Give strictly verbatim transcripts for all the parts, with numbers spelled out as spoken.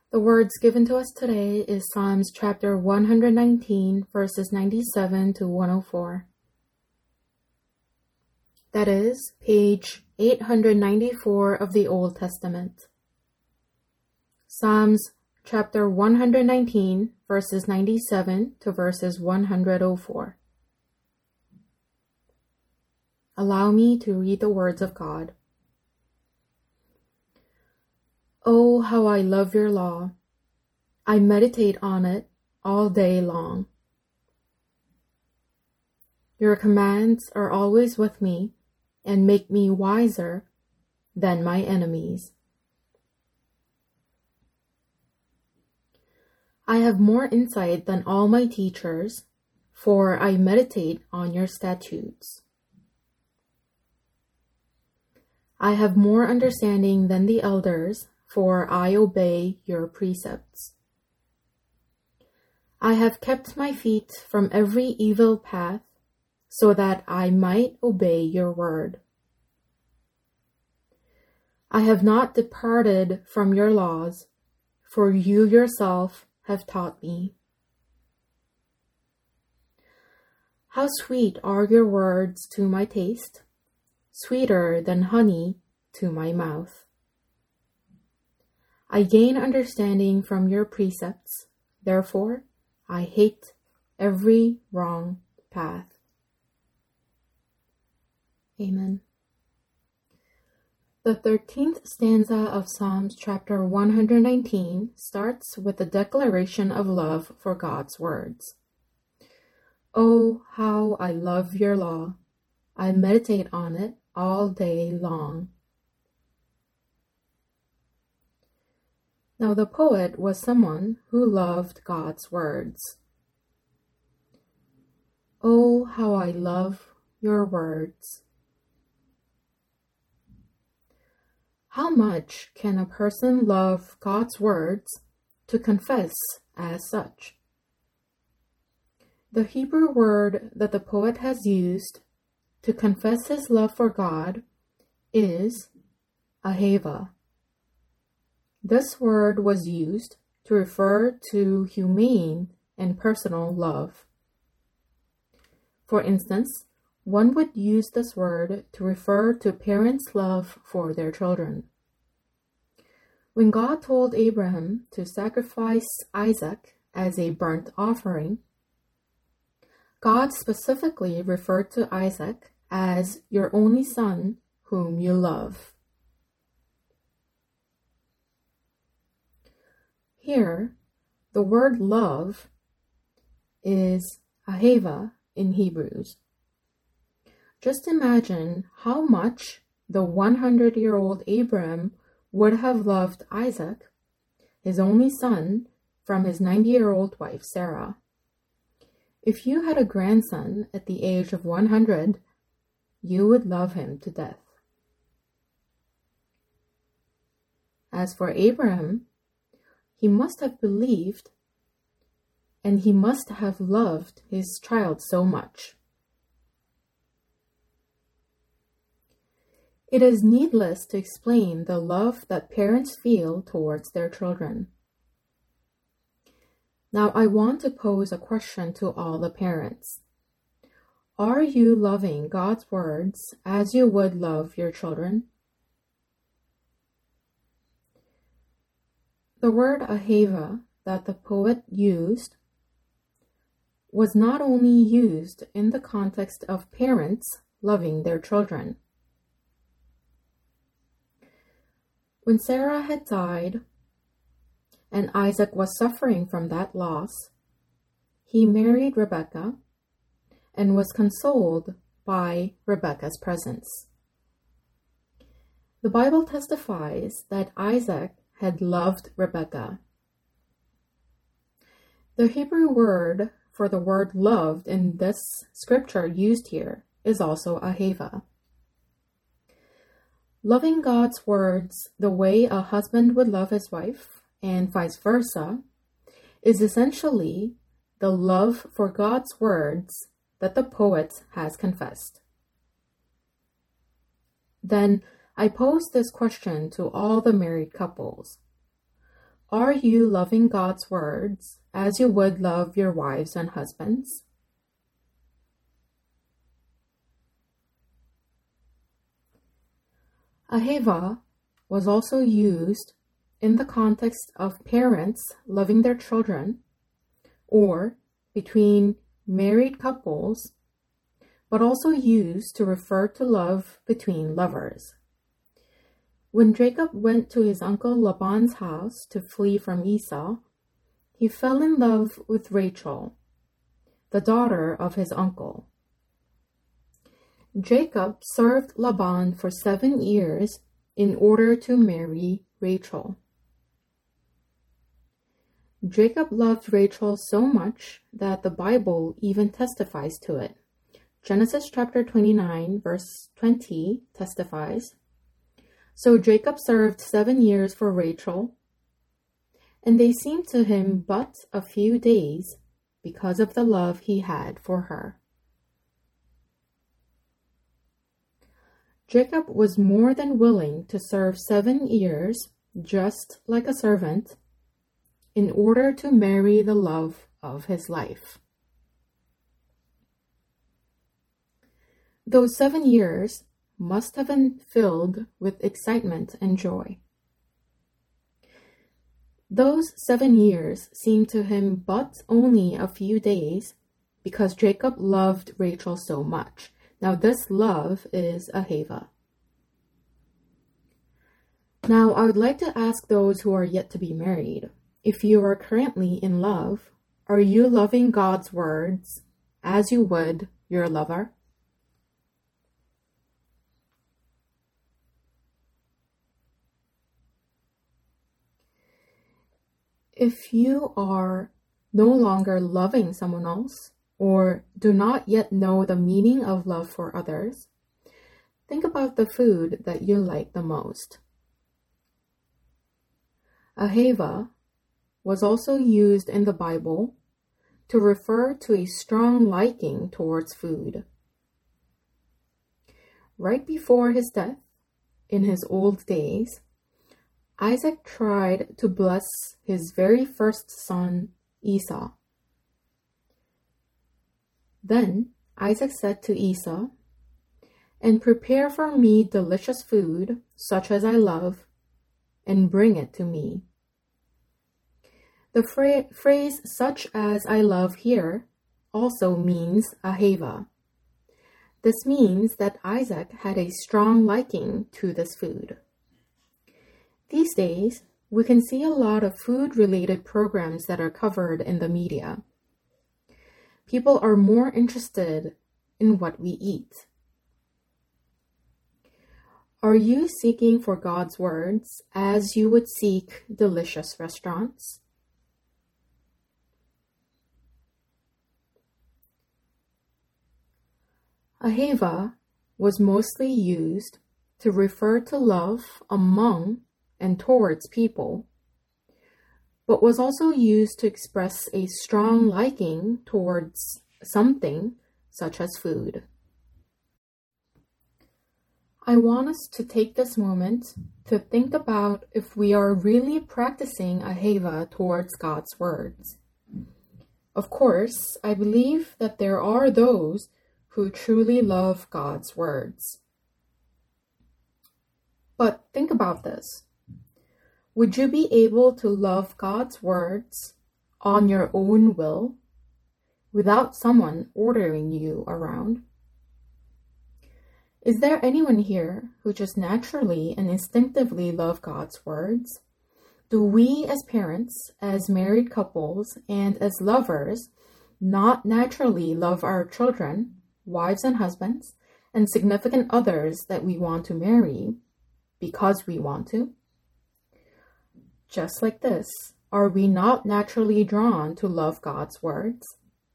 The words given to us today is Psalms chapter one hundred nineteen, verses ninety-seven to one oh four. That is, page eight hundred ninety-four of the Old Testament. Psalms chapter one hundred nineteen, verses ninety-seven to verses one hundred four. Allow me to read the words of God. Oh, how I love your law. I meditate on it all day long. Your commands are always with me and make me wiser than my enemies. I have more insight than all my teachers, for I meditate on your statutes. I have more understanding than the elders, for I obey your precepts. I have kept my feet from every evil path, so that I might obey your word. I have not departed from your laws, for you yourself have taught me. How sweet are your words to my taste, sweeter than honey to my mouth. I gain understanding from your precepts, therefore I hate every wrong path. Amen. The thirteenth stanza of Psalms chapter one hundred nineteen starts with a declaration of love for God's words. Oh, how I love your law. I meditate on it all day long. Now the poet was someone who loved God's words. Oh, how I love your words. How much can a person love God's words to confess as such? The Hebrew word that the poet has used to confess his love for God is ahava. This word was used to refer to humane and personal love. For instance, one would use this word to refer to parents' love for their children. When God told Abraham to sacrifice Isaac as a burnt offering, God specifically referred to Isaac as your only son whom you love. Here, the word love is ahava in Hebrews. Just imagine how much the hundred-year-old Abraham would have loved Isaac, his only son, from his ninety-year-old wife Sarah. If you had a grandson at the age of one hundred, you would love him to death. As for Abraham, he must have believed, and he must have loved his child so much. It is needless to explain the love that parents feel towards their children. Now, I want to pose a question to all the parents. Are you loving God's words as you would love your children? The word ahava that the poet used was not only used in the context of parents loving their children. When Sarah had died and Isaac was suffering from that loss, he married Rebekah and was consoled by Rebekah's presence. The Bible testifies that Isaac had loved Rebekah. The Hebrew word for the word loved in this scripture used here is also ahava. Loving God's words the way a husband would love his wife, and vice versa, is essentially the love for God's words that the poet has confessed. Then I pose this question to all the married couples. Are you loving God's words as you would love your wives and husbands? Ahava was also used in the context of parents loving their children or between married couples, but also used to refer to love between lovers. When Jacob went to his uncle Laban's house to flee from Esau, he fell in love with Rachel, the daughter of his uncle. Jacob served Laban for seven years in order to marry Rachel. Jacob loved Rachel so much that the Bible even testifies to it. Genesis chapter twenty-nine, verse twenty testifies, "So Jacob served seven years for Rachel, and they seemed to him but a few days because of the love he had for her." Jacob was more than willing to serve seven years, just like a servant, in order to marry the love of his life. Those seven years must have been filled with excitement and joy. Those seven years seemed to him but only a few days because Jacob loved Rachel so much. Now this love is Ahava. Now I would like to ask those who are yet to be married, if you are currently in love, are you loving God's words as you would your lover? If you are no longer loving someone else, or do not yet know the meaning of love for others, think about the food that you like the most. Ahava was also used in the Bible to refer to a strong liking towards food. Right before his death, in his old days, Isaac tried to bless his very first son, Esau. Then Isaac said to Esau, "And prepare for me delicious food, such as I love, and bring it to me." The fra- phrase "such as I love" here also means Ahava. This means that Isaac had a strong liking to this food. These days, we can see a lot of food-related programs that are covered in the media. People are more interested in what we eat. Are you seeking for God's words as you would seek delicious restaurants? Ahava was mostly used to refer to love among and towards people, but was also used to express a strong liking towards something such as food. I want us to take this moment to think about if we are really practicing Ahava towards God's words. Of course, I believe that there are those who truly love God's words. But think about this. Would you be able to love God's words on your own will without someone ordering you around? Is there anyone here who just naturally and instinctively love God's words? Do we as parents, as married couples, and as lovers not naturally love our children, wives and husbands, and significant others that we want to marry because we want to? Just like this, are we not naturally drawn to love God's words?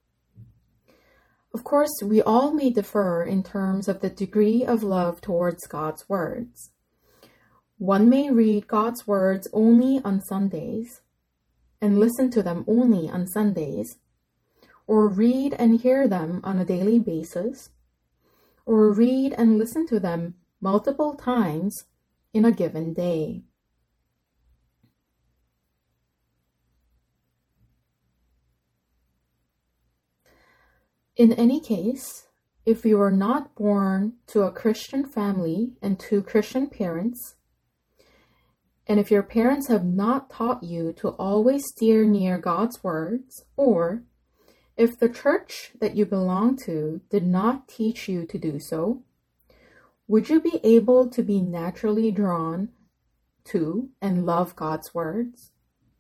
Of course, we all may differ in terms of the degree of love towards God's words. One may read God's words only on Sundays and listen to them only on Sundays, or read and hear them on a daily basis, or read and listen to them multiple times in a given day. In any case, if you are not born to a Christian family and to Christian parents, and if your parents have not taught you to always steer near God's words, or if the church that you belong to did not teach you to do so, would you be able to be naturally drawn to and love God's words?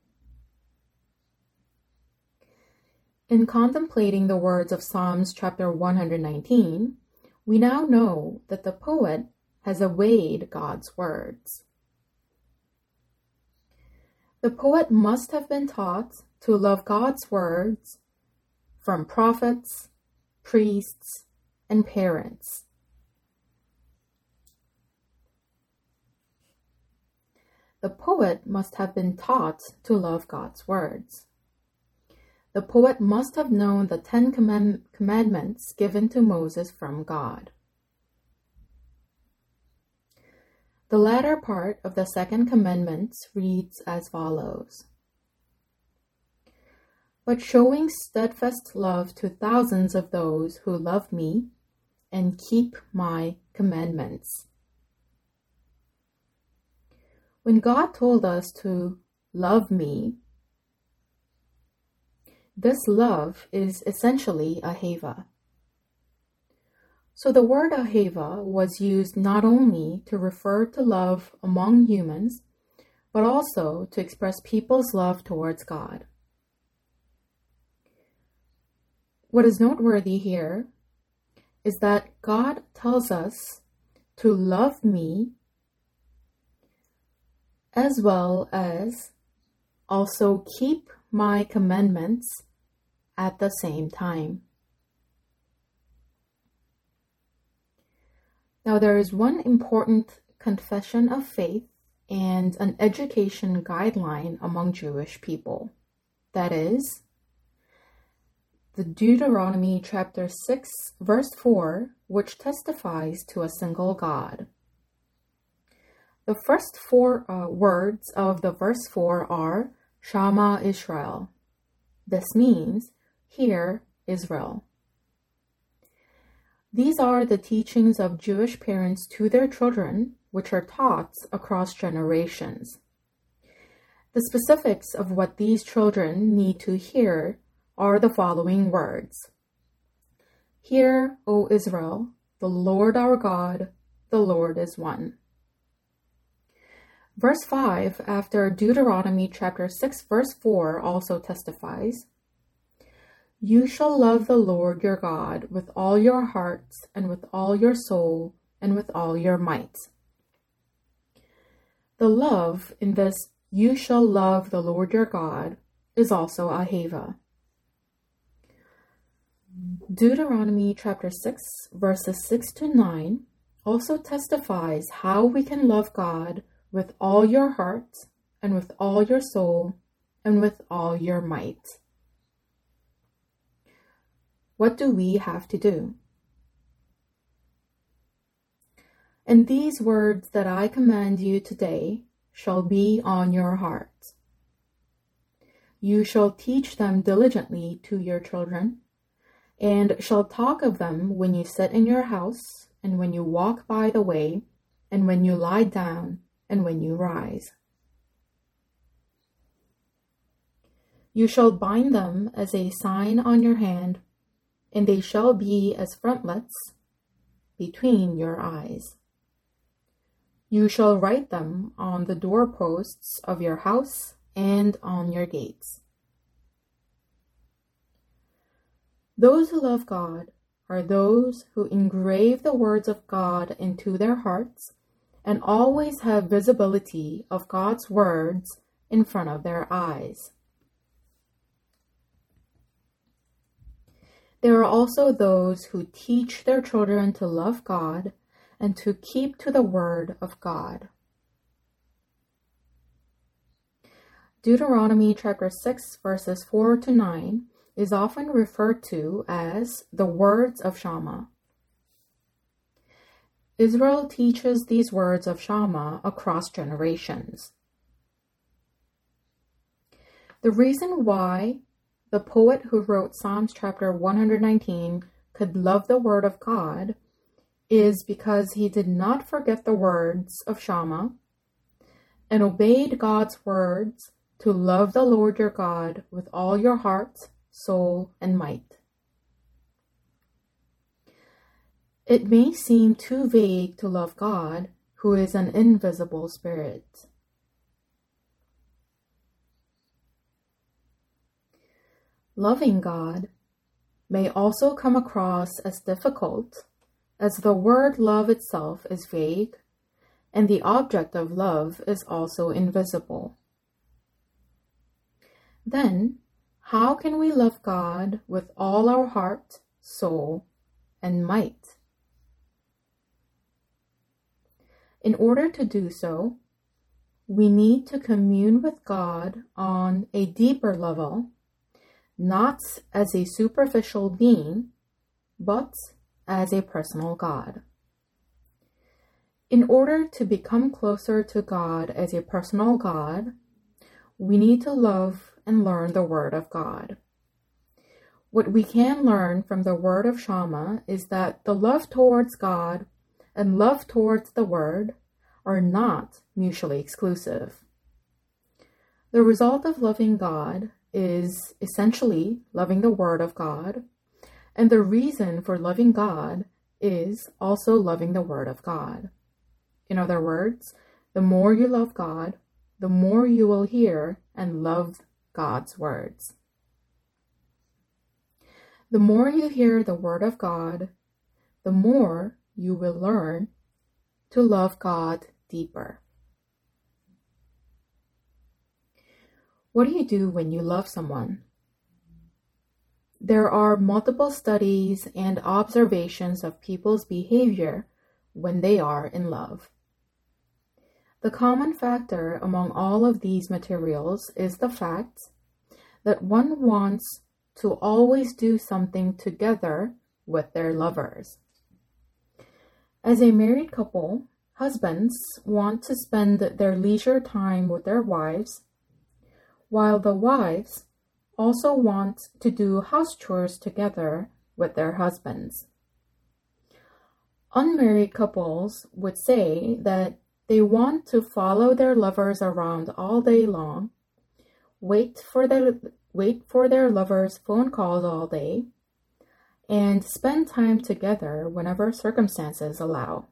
In contemplating the words of Psalms chapter one hundred nineteen, we now know that the poet has obeyed God's words. The poet must have been taught to love God's words from prophets, priests, and parents. The poet must have been taught to love God's words. The poet must have known the Ten Command- Commandments given to Moses from God. The latter part of the second commandment reads as follows: "But showing steadfast love to thousands of those who love me and keep my commandments." When God told us to love me, this love is essentially ahava. So the word ahava was used not only to refer to love among humans, but also to express people's love towards God. What is noteworthy here is that God tells us to love me as well as also keep my commandments at the same time. Now, there is one important confession of faith and an education guideline among Jewish people. That is, the Deuteronomy chapter six, verse four, which testifies to a single God. The first four uh, words of the verse four are Shama Israel. This means, hear Israel. These are the teachings of Jewish parents to their children, which are taught across generations. The specifics of what these children need to hear are the following words: "Hear, O Israel, the Lord our God, the Lord is one." Verse five, after Deuteronomy chapter six, verse four, also testifies, "You shall love the Lord your God with all your heart and with all your soul and with all your might." The love in this "you shall love the Lord your God" is also ahava. Deuteronomy chapter six, verses six to nine also testifies how we can love God with all your heart and with all your soul and with all your might. What do we have to do? "And these words that I command you today shall be on your heart. You shall teach them diligently to your children, and shall talk of them when you sit in your house, and when you walk by the way, and when you lie down, and when you rise. You shall bind them as a sign on your hand, and they shall be as frontlets between your eyes. You shall write them on the doorposts of your house and on your gates." Those who love God are those who engrave the words of God into their hearts and always have visibility of God's words in front of their eyes. There are also those who teach their children to love God and to keep to the word of God. Deuteronomy chapter six, verses four to nine is often referred to as the words of Shama. Israel teaches these words of Shama across generations. The reason why the poet who wrote Psalms chapter one hundred nineteen could love the word of God is because he did not forget the words of Shammah and obeyed God's words to love the Lord your God with all your heart, soul, and might. It may seem too vague to love God, who is an invisible spirit. Loving God may also come across as difficult, as the word love itself is vague, and the object of love is also invisible. Then, how can we love God with all our heart, soul, and might? In order to do so, we need to commune with God on a deeper level, not as a superficial being, but as a personal God. In order to become closer to God as a personal God, we need to love and learn the Word of God. What we can learn from the Word of Shammah is that the love towards God and love towards the Word are not mutually exclusive. The result of loving God is essentially loving the Word of God, and the reason for loving God is also loving the Word of God. In other words, the more you love God, the more you will hear and love God's words. The more you hear the Word of God, the more you will learn to love God deeper. What do you do when you love someone? There are multiple studies and observations of people's behavior when they are in love. The common factor among all of these materials is the fact that one wants to always do something together with their lovers. As a married couple, husbands want to spend their leisure time with their wives, while the wives also want to do house chores together with their husbands. Unmarried couples would say that they want to follow their lovers around all day long, wait for their wait for their lovers' phone calls all day, and spend time together whenever circumstances allow.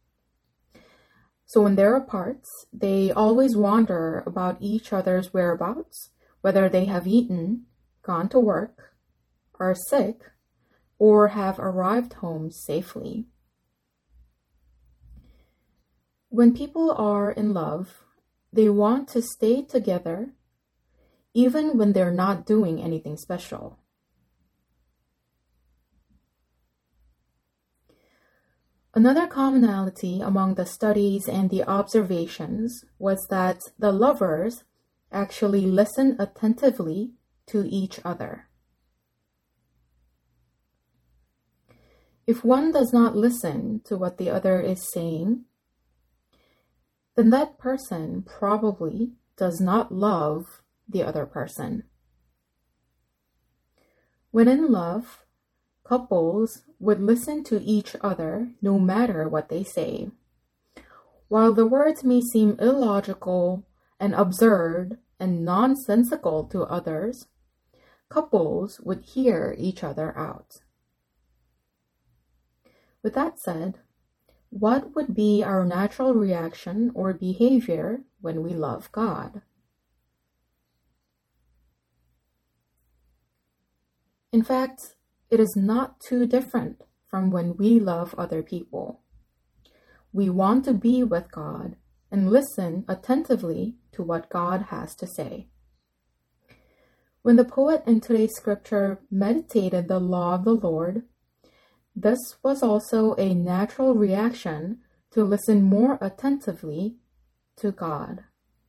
So when they're apart, they always wonder about each other's whereabouts, whether they have eaten, gone to work, are sick, or have arrived home safely. When people are in love, they want to stay together even when they're not doing anything special. Another commonality among the studies and the observations was that the lovers actually listen attentively to each other. If one does not listen to what the other is saying, then that person probably does not love the other person. When in love, couples would listen to each other no matter what they say. While the words may seem illogical and absurd and nonsensical to others, couples would hear each other out. With that said, what would be our natural reaction or behavior when we love God? In fact, it is not too different from when we love other people. We want to be with God and listen attentively to what God has to say. When the poet in today's scripture meditated the law of the Lord, this was also a natural reaction to listen more attentively to God.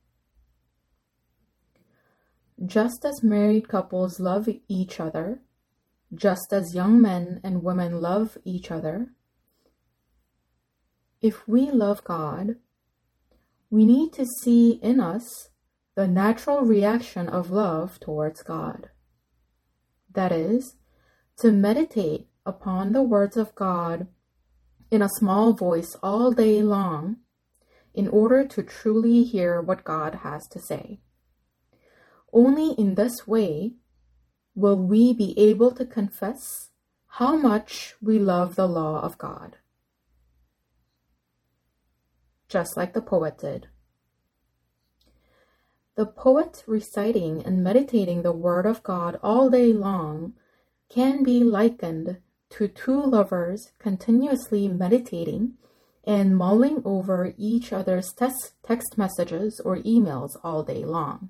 Just as married couples love each other, just as young men and women love each other, if we love God, we need to see in us the natural reaction of love towards God. that is, to meditate upon the words of God in a small voice all day long in order to truly hear what God has to say. Only in this way will we be able to confess how much we love the law of God, just like the poet did. The poet reciting and meditating the word of God all day long can be likened to two lovers continuously meditating and mulling over each other's text messages or emails all day long.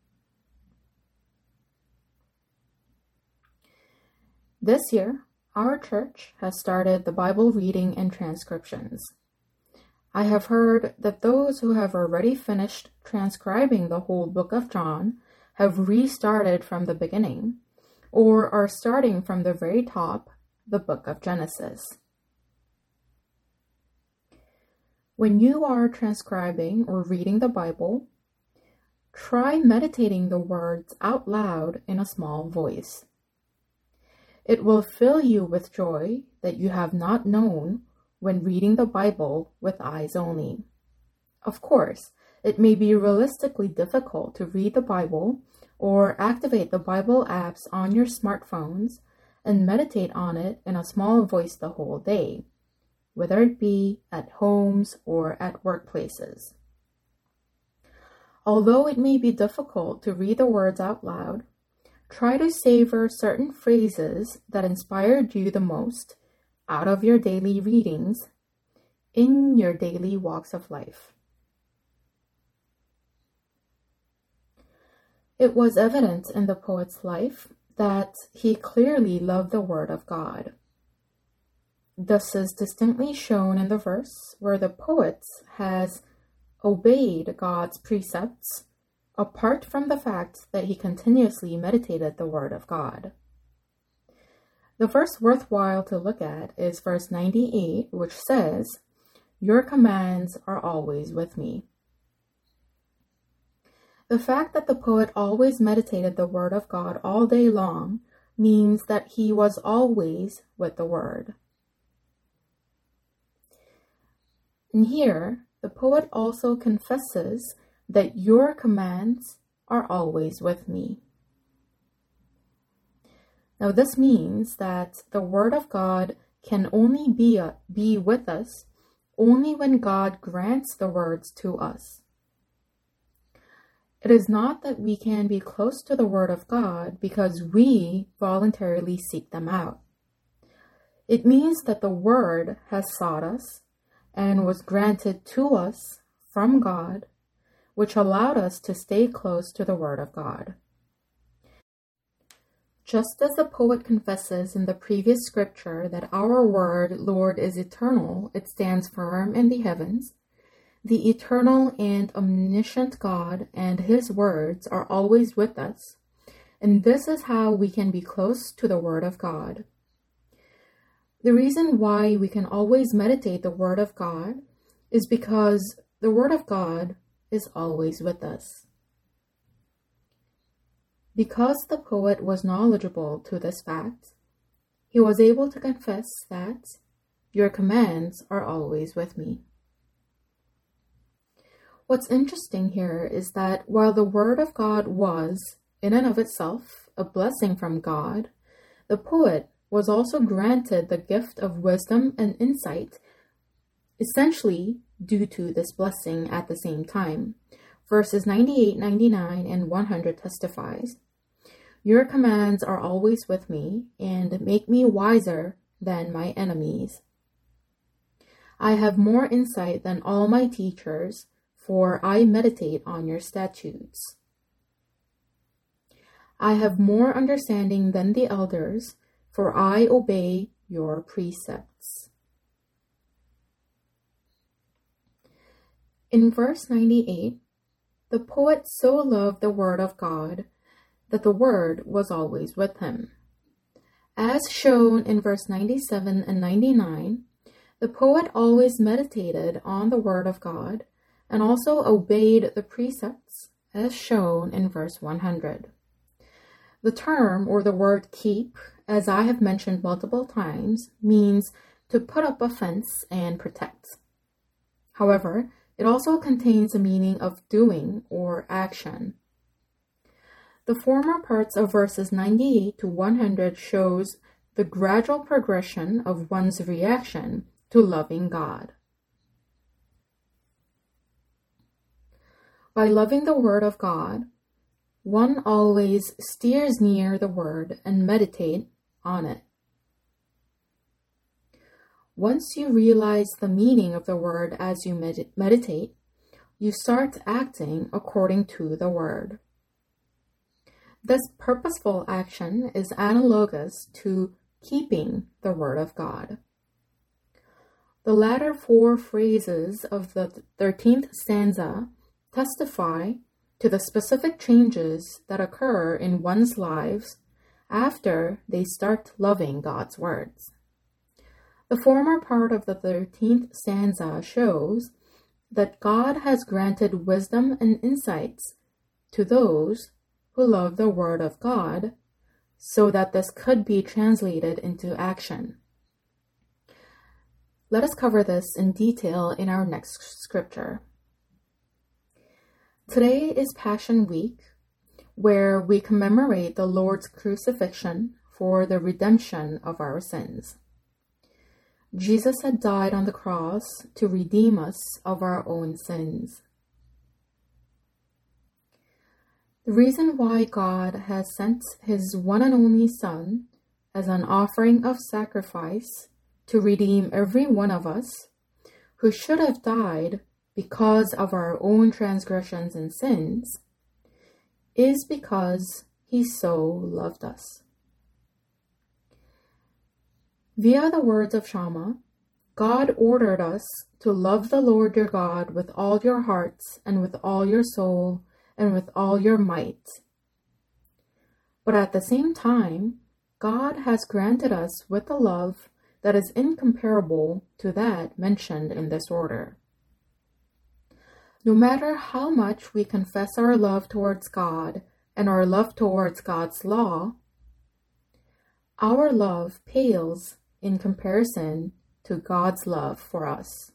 This year, our church has started the Bible reading and transcriptions. I have heard that those who have already finished transcribing the whole book of John have restarted from the beginning, or are starting from the very top, the book of Genesis. When you are transcribing or reading the Bible, try meditating the words out loud in a small voice. It will fill you with joy that you have not known when reading the Bible with eyes only. Of course, it may be realistically difficult to read the Bible or activate the Bible apps on your smartphones and meditate on it in a small voice the whole day, whether it be at homes or at workplaces. Although it may be difficult to read the words out loud, try to savor certain phrases that inspired you the most out of your daily readings in your daily walks of life. It was evident in the poet's life that he clearly loved the word of God. This is distinctly shown in the verse where the poet has obeyed God's precepts apart from the fact that he continuously meditated the word of God. The verse worthwhile to look at is verse ninety-eight, which says, "Your commands are always with me." The fact that the poet always meditated the word of God all day long means that he was always with the word. And here, the poet also confesses that your commands are always with me. Now, this means that the word of God can only be, a, be with us only when God grants the words to us. It is not that we can be close to the word of God because we voluntarily seek them out. It means that the word has sought us and was granted to us from God, which allowed us to stay close to the word of God. Just as the poet confesses in the previous scripture that our word, Lord, is eternal, it stands firm in the heavens, the eternal and omniscient God and his words are always with us, and this is how we can be close to the word of God. The reason why we can always meditate the word of God is because the word of God is always with us. Because the poet was knowledgeable to this fact, he was able to confess that your commands are always with me. What's interesting here is that while the word of God was, in and of itself, a blessing from God, the poet was also granted the gift of wisdom and insight, essentially due to this blessing at the same time. Verses ninety-eight, ninety-nine, and one hundred testifies, "Your commands are always with me and make me wiser than my enemies. I have more insight than all my teachers, for I meditate on your statutes. I have more understanding than the elders, for I obey your precepts." In verse ninety-eight, the poet so loved the word of God that the word was always with him. As shown in verse ninety-seven and ninety-nine, the poet always meditated on the word of God and also obeyed the precepts as shown in verse one hundred. The term or the word keep, as I have mentioned multiple times, means to put up a fence and protect. However, it also contains a meaning of doing or action. The former parts of verses ninety-eight to one hundred shows the gradual progression of one's reaction to loving God. By loving the Word of God, one always steers near the Word and meditate on it. Once you realize the meaning of the Word as you med- meditate, you start acting according to the Word. This purposeful action is analogous to keeping the Word of God. The latter four phrases of the thirteenth stanza testify to the specific changes that occur in one's lives after they start loving God's words. The former part of the thirteenth stanza shows that God has granted wisdom and insights to those who love the Word of God, so that this could be translated into action. Let us cover this in detail in our next scripture. Today is Passion Week, where we commemorate the Lord's crucifixion for the redemption of our sins. Jesus had died on the cross to redeem us of our own sins. The reason why God has sent his one and only Son as an offering of sacrifice to redeem every one of us who should have died because of our own transgressions and sins is because he so loved us. Via the words of Shama, God ordered us to love the Lord your God with all your hearts and with all your soul and with all your might. But at the same time, God has granted us with a love that is incomparable to that mentioned in this order. No matter how much we confess our love towards God and our love towards God's law, our love pales in comparison to God's love for us.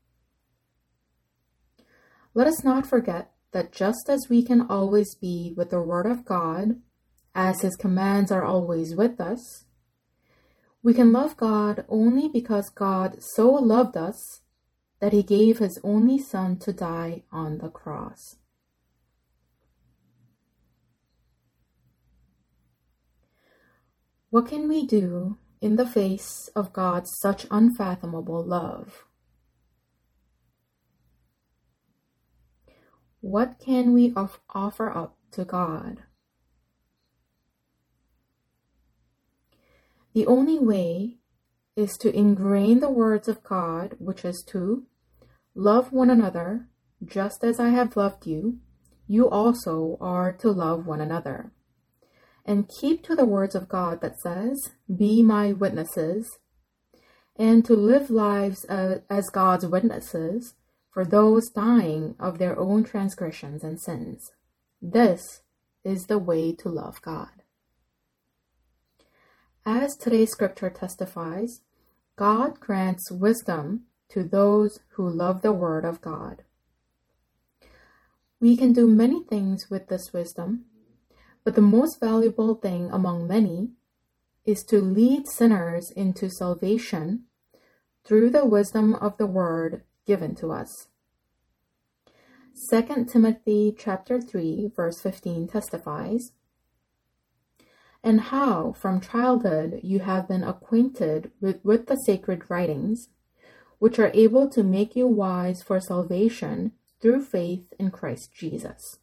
Let us not forget that just as we can always be with the Word of God, as his commands are always with us, we can love God only because God so loved us that he gave his only Son to die on the cross. What can we do in the face of God's such unfathomable love? What can we of- offer up to God? The only way is to ingrain the words of God, which is to love one another just as I have loved you. You also are to love one another. And keep to the words of God that says, be my witnesses, and to live lives uh, as God's witnesses for those dying of their own transgressions and sins. This is the way to love God. As today's scripture testifies, God grants wisdom to those who love the Word of God. We can do many things with this wisdom, but the most valuable thing among many is to lead sinners into salvation through the wisdom of the Word given to us. Second Timothy chapter three, verse fifteen testifies, and how from childhood you have been acquainted with, with the sacred writings, which are able to make you wise for salvation through faith in Christ Jesus.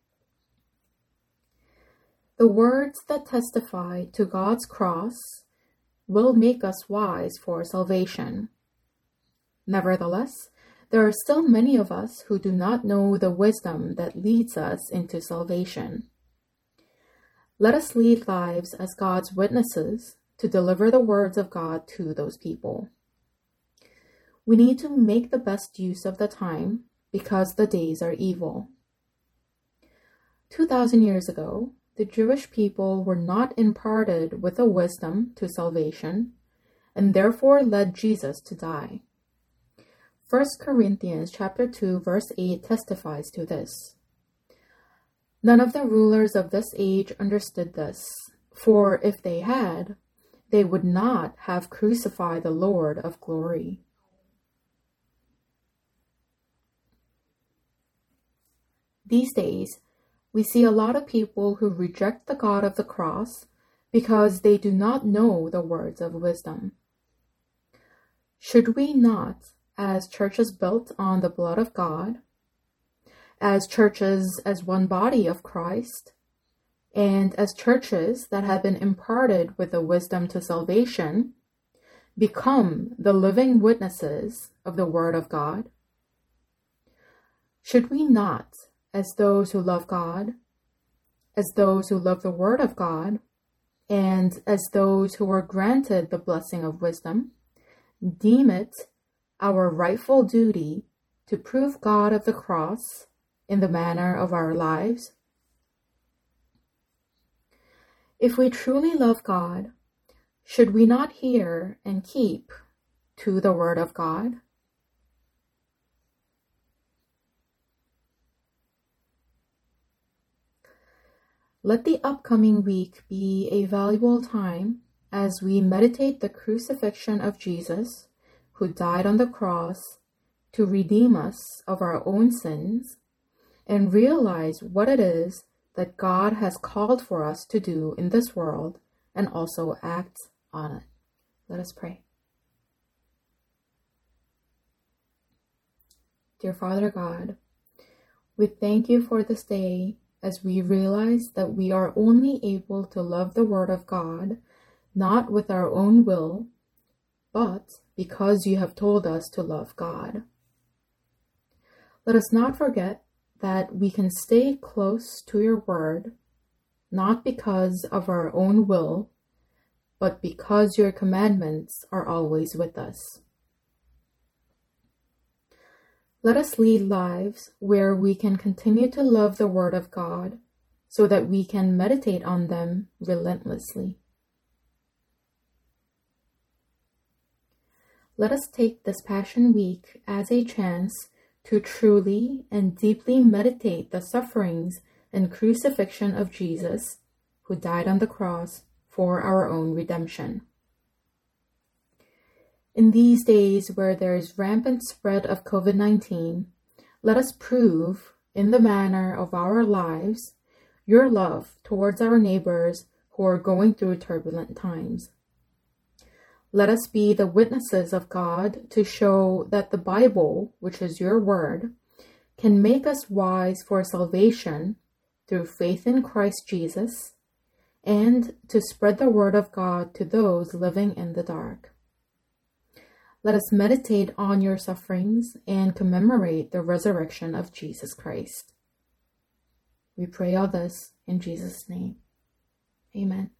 The words that testify to God's cross will make us wise for salvation. Nevertheless, there are still many of us who do not know the wisdom that leads us into salvation. Let us lead lives as God's witnesses to deliver the words of God to those people. We need to make the best use of the time because the days are evil. Two thousand years ago, the Jewish people were not imparted with a wisdom to salvation, and therefore led Jesus to die. First Corinthians chapter two, verse eight testifies to this. None of the rulers of this age understood this, for if they had, they would not have crucified the Lord of glory. These days, we see a lot of people who reject the God of the cross because they do not know the words of wisdom. Should we not, as churches built on the blood of God, as churches as one body of Christ, and as churches that have been imparted with the wisdom to salvation, become the living witnesses of the Word of God? Should we not, as those who love God, as those who love the Word of God, and as those who were granted the blessing of wisdom, deem it our rightful duty to prove God of the cross in the manner of our lives? If we truly love God, should we not hear and keep to the Word of God? Let the upcoming week be a valuable time as we meditate the crucifixion of Jesus, who died on the cross to redeem us of our own sins, and realize what it is that God has called for us to do in this world and also act on it. Let us pray. Dear Father God, we thank you for this day as we realize that we are only able to love the Word of God, not with our own will, but because you have told us to love God. Let us not forget that we can stay close to your Word, not because of our own will, but because your commandments are always with us. Let us lead lives where we can continue to love the Word of God so that we can meditate on them relentlessly. Let us take this Passion Week as a chance to truly and deeply meditate the sufferings and crucifixion of Jesus, who died on the cross for our own redemption. In these days where there is rampant spread of covid nineteen, let us prove, in the manner of our lives, your love towards our neighbors who are going through turbulent times. Let us be the witnesses of God to show that the Bible, which is your word, can make us wise for salvation through faith in Christ Jesus, and to spread the word of God to those living in the dark. Let us meditate on your sufferings and commemorate the resurrection of Jesus Christ. We pray all this in Jesus' name. Amen.